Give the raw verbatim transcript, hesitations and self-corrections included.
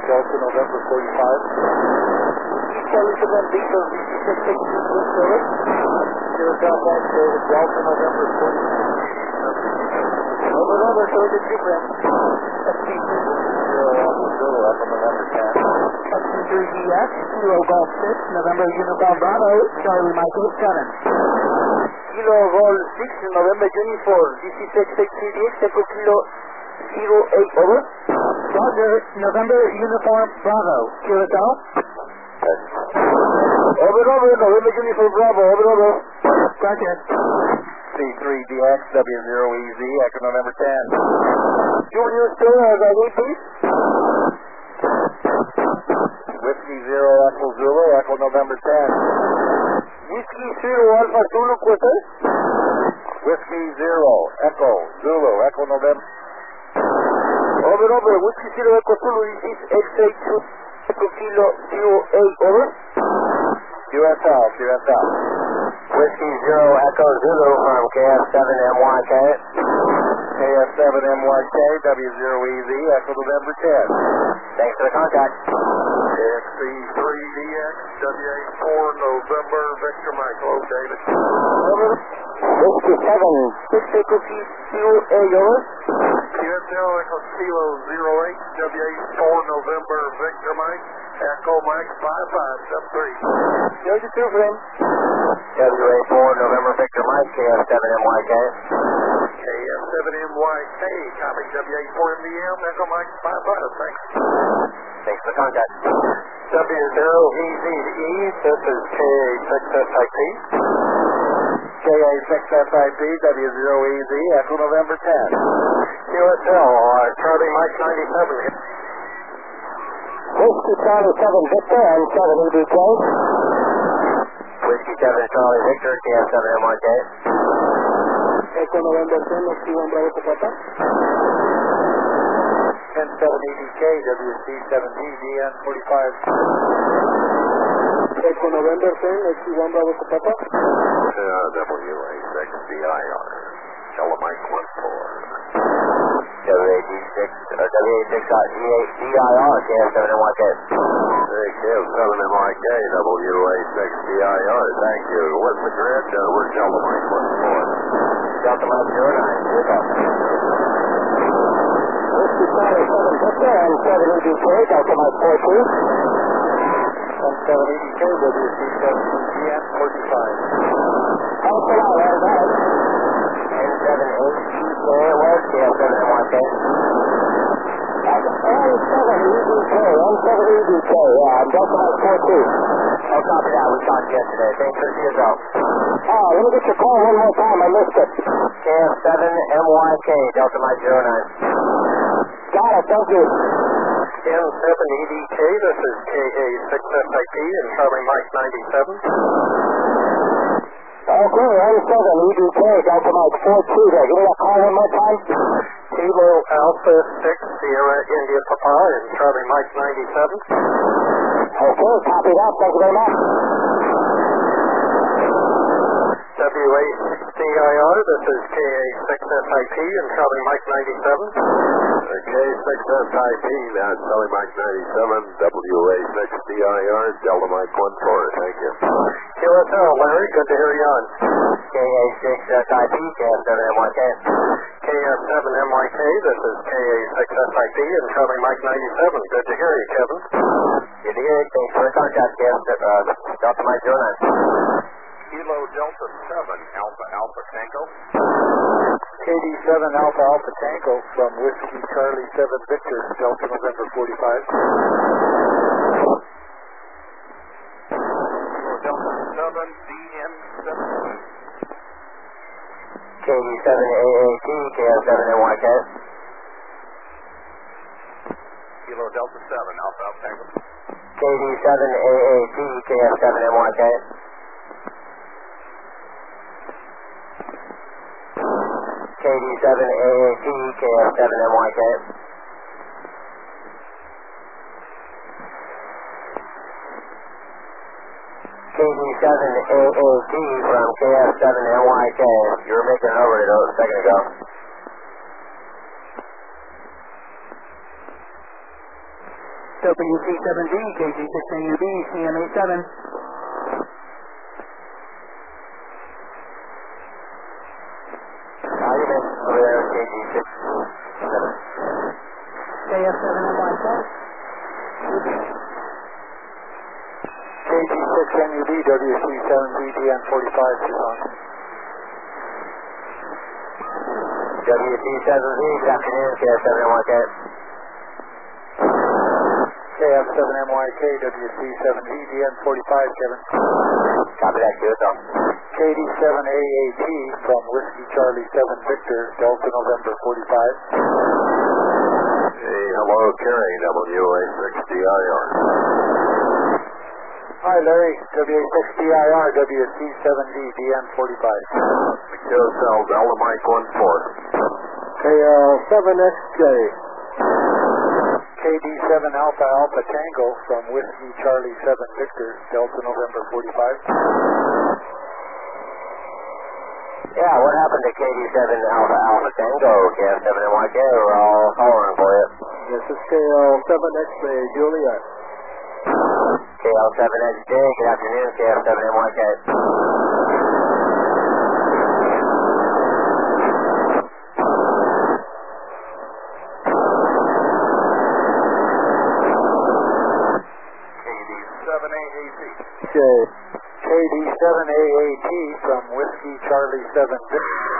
Delta November forty-five. Charlie seven Victor V C six eighteen with service. Zero South X-ray to Delta November forty-five. Over and over, so it's two friends. Zero Alpha Zulu, Alpha November ten. X T three D X, Kilo Golf six, November Uniform Bravo, Charlie Michael seven. Kilo Golf six, November Uniform, D C six eighteen D X, Echo Kilo zero eight, over. Roger, November Uniform Bravo, Curacao. Over and over, November Uniform Bravo, over and over. Roger. C three D X, W zero E Z, Echo November ten. Junior still has I D, please. Whiskey zero, Echo Zulu, Echo November ten. Whiskey zero, Alpha Zulu, Quito. Whiskey zero, Echo Zulu, Echo November. Over and over, Whiskey zero, Echo Zulu, this is X eight two, Echo Kilo zero eight, over. Q S L, Q S L. Whiskey zero, Echo Zulu from K F seven M Y K. K F seven M Y K, W zero E Z, Echo November ten. Thanks for the contact. X C three D X, W eight four, November, Victor Michael, David. Over. Whiskey seven, six Echo Kilo eight, over. Q S L, Echo Kilo zero eight, W eight four, November, Victor Mike, Echo Mike five five, seven three. Here's your two friends. W eight four, November, Victor Mike, K F seven M Y K. K F seven M Y K, copy W eight four M D M, Echo Mike five five, thanks. Thanks for the contact. W zero E Z E, this is K A six S I P. K A six S I P, W zero E Z, Echo November ten. Q S L, uh, Charlie Mike ninety-seven. Whiskey Charlie seven Victor and seven E D K. Whiskey seven Charlie Victor, K F seven M Y K. Echo November ten, X T one Bravo Zapata. ten seven E D K, W C seven D, D N forty-five. Echo November ten, X T one Bravo Zapata. Uh, W A six D I R, Charlie Mike one four. W A six, uh, W A six dot D I R, K F seven M Y K. Hey, K F seven M Y K, W A six D I R, thank you. What's the grid? Uh, we're Charlie Mike one four. Delta Mike zero nine, zero Whiskey Charlie seven Victor and seven E D K, Delta Mike four two. ten seven E D K, W C seven D, N forty-five. Alpha Lima, is that it? N seven H D K, it was, K F seven M Y K. N seven E D K, N seven E D K, yeah, Delta Mike four two. Oh, copy that, we talked yesterday. Thanks for seeing yourself. Oh, let me get your call one more time, I missed it. K F seven M Y K, Delta Mike zero nine. Got it, thank you. N seven E D K, this is K A six S I P and Charlie Mike ninety-seven. Okay, N seven E D K, Delta Mike four two there. Give me that call one more time. Kilo Alpha six, Sierra India Papa and Charlie Mike ninety-seven. Okay, copy that, thank you very much. W A six D I R, this is K A six S I P and Charlie Mike ninety-seven. K six S I P, that's Charlie Mike ninety-seven, W A six D I R, Delta Mike one four, thank you. Q S L, Larry, good to hear you on. K A six S I P, K F seven M Y K. K F seven M Y K, this is K A six S I P and Charlie Mike ninety-seven, good to hear you, Kevin. Good to hear you, thanks for the contact, K F, uh, Delta Mike zero nine. Kilo Delta seven, Alpha Alpha Tango. K D seven Alpha Alpha Tango from Whiskey Charlie seven Victor, Delta November forty-five. Kilo Delta seven, D N seven. K D seven A A T, K F seven M Y K. Kilo Delta seven, Alpha Alpha Tango. K D seven A A T, K F seven M Y K. K D seven A A T, K F seven M Y K. K D seven A A T from K F seven M Y K. You were making an over a second ago. K W C seven D, K G six N U B, C M eighty-seven. Argument over there, K G six seven. K F seven M Y K. K G six N U B, W C seven D, D N forty-five, Tucson. W C seven D, good afternoon, K F seven M Y K. K F seven M Y K, W C seven D, D N forty-five, Kevin. Copy that, Q S L. K D seven A A T from Whiskey Charlie seven Victor, Delta November forty-five. Hey, hello, Kerry, W A six D I R. Hi, Larry, W A six D I R, W C seven D, D N forty-five. Q S L, Delta Mike one four. K L seven X J. K D seven Alpha Alpha Tango from Whiskey Charlie seven Victor, Delta November forty-five. Yeah, what happened to K D seven Alpha Alpha Tango, K F seven M Y K? We're all following for you. This is K L seven X J Juliet. K L seven X J, good afternoon, K F seven M Y K. K D seven A A T from Whiskey Charlie seven Victor.